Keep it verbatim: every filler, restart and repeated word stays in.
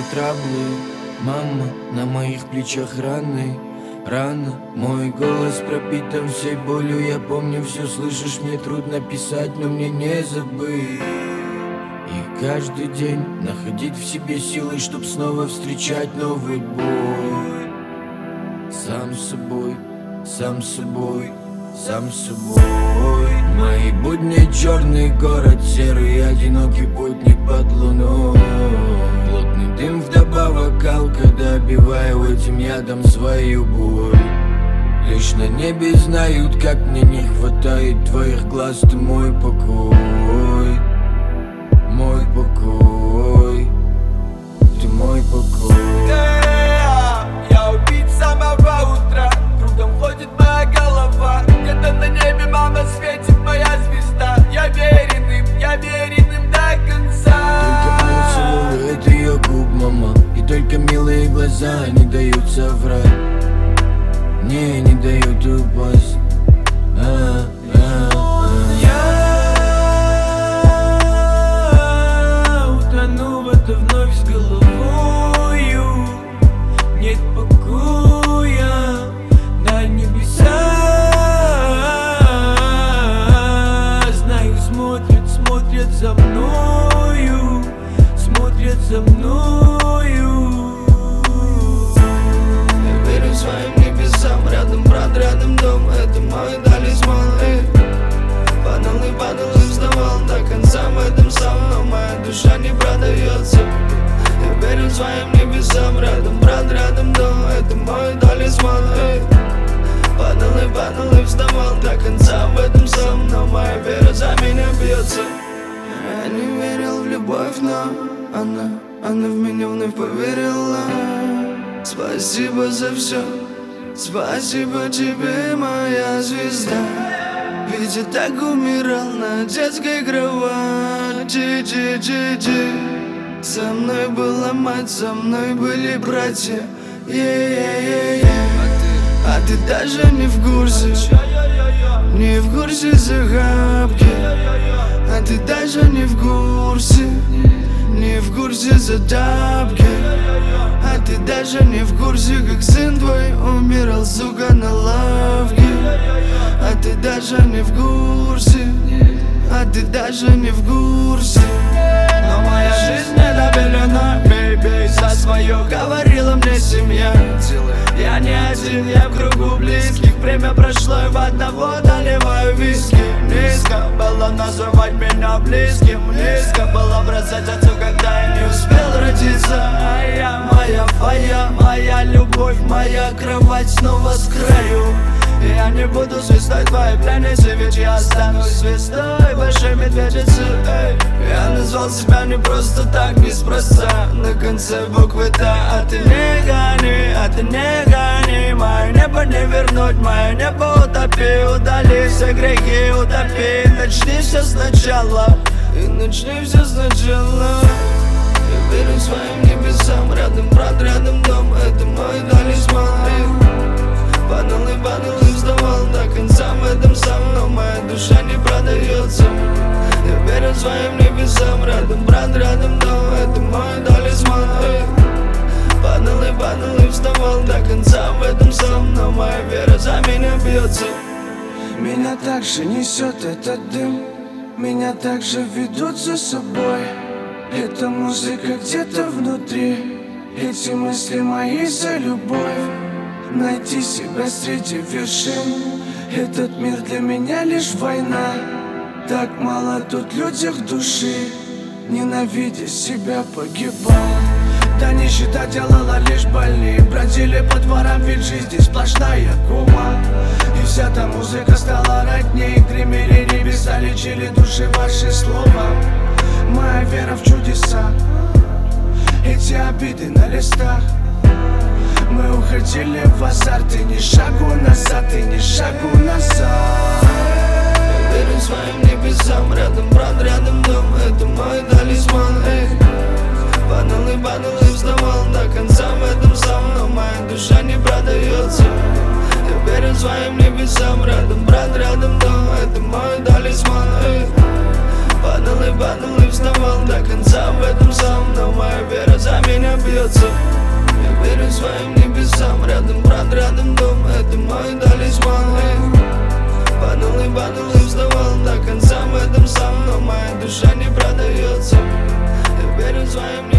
траблы. Мама, на моих плечах раны, рано. Мой голос пропитан всей болью. Я помню все, слышишь, мне трудно писать, но мне не забыть. И каждый день находить в себе силы, чтоб снова встречать новый бой. Сам с собой, сам с собой, сам с собой. Мои будни черный, город серый, одинокий путник под луной. Плотный дым вдобавок, алкоголь, добиваю этим ядом свою боль. Лишь на небе знают, как мне не хватает твоих глаз. Ты мой покой, мой покой, ты мой покой. Я убит с самого утра, кругом ходит моя голова. Где-то на небе мама светит, моя звезда. Я верен им, я верен им до конца. Только она целует ее губ, мама, и только милые глаза не дают соврать. Не, не дают упасть. а, а, а. Я утону в это вновь с головою. Нет покоя на небеса. Знаю, смотрят, смотрят за мною, смотрят за мною. Я верю своим небесам, рядом брат, рядом дом. Это мой талисман, эй. Падал и падал и вставал до конца в этом сам, но моя душа не продается. Я верю своим небесам, рядом брат, рядом дом. Это мой талисман, эй. Падал и падал и вставал до конца в этом сам, но моя вера за меня бьется. Я не верил в любовь, но она, она в меня вновь поверила. Спасибо за все, спасибо тебе, моя звезда. Ведь я так умирал на детской кровати. Джи-джи-джи. Со мной была мать, со мной были братья. Е-е-е-е. А ты даже не в курсе, не в курсе загадки. А ты даже не в курсе, не в курсе задавки. А ты даже не в курсе, как сын твой умирал, сука, на лавке. А ты даже не в курсе, а ты даже не в курсе. Но моя жизнь не добелена, бей-бей за свое, говорила мне семья. Я не один, я в кругу близких. Время прошло и в одного доливаю виски. Низко было называть меня близким, низко было бросать отцу, когда я не успел родиться. А я, моя фая, моя любовь, моя кровать снова с краю. Я не буду звездой твоей пьяницы, ведь я останусь звездой большой медведицы. Эй. Я назвал себя не просто так, неспроста. На конце буквы Т. А ты не гони, а ты не гони. Мое небо не вернуть, мое небо утопи. Удали все грехи, утопи. Начни все сначала, и начни все сначала. Я верю своим небесам, рядом брат, рядом дом. Это мой талисман. Падал и падал и вставал до конца в этом сам, но моя душа не продается. Я верю своим небесам, рядом брат, рядом дом. Это мой талисман, эй. Падал и падал и вставал до конца в этом сам, но моя вера за меня бьется. Меня также несет этот дым, меня также ведут за собой. Эта музыка где-то внутри, эти мысли мои за любовь. Найти себя среди вершин. Этот мир для меня лишь война. Так мало тут людях души. Ненавидя себя погибал. Да нищета делала лишь больнее. Бродили по дворам, ведь жизнь здесь сплошная кума. И вся та музыка стала родней. Гремели небеса, лечили души ваши слова. Моя вера в чудеса, эти обиды на листах. Мы уходили в азарт, и ни шагу назад, и ни шагу назад. Я верю своим небесам, рядом брат, рядом дом. Это мой талисман, эй. Падал и падал и вставал до конца в этом сам, но моя душа не продается. Я верю своим небесам, рядом брат, рядом дом. Это мой талисман, эй. Падал и падал и вставал до конца в этом сам, но моя вера за меня бьется. Я верю своим небесам, рядом брат, рядом дом, это мой талисман. Эй, падал и падал и вставал до конца в этом сам, но моя душа не продается. Я верю своим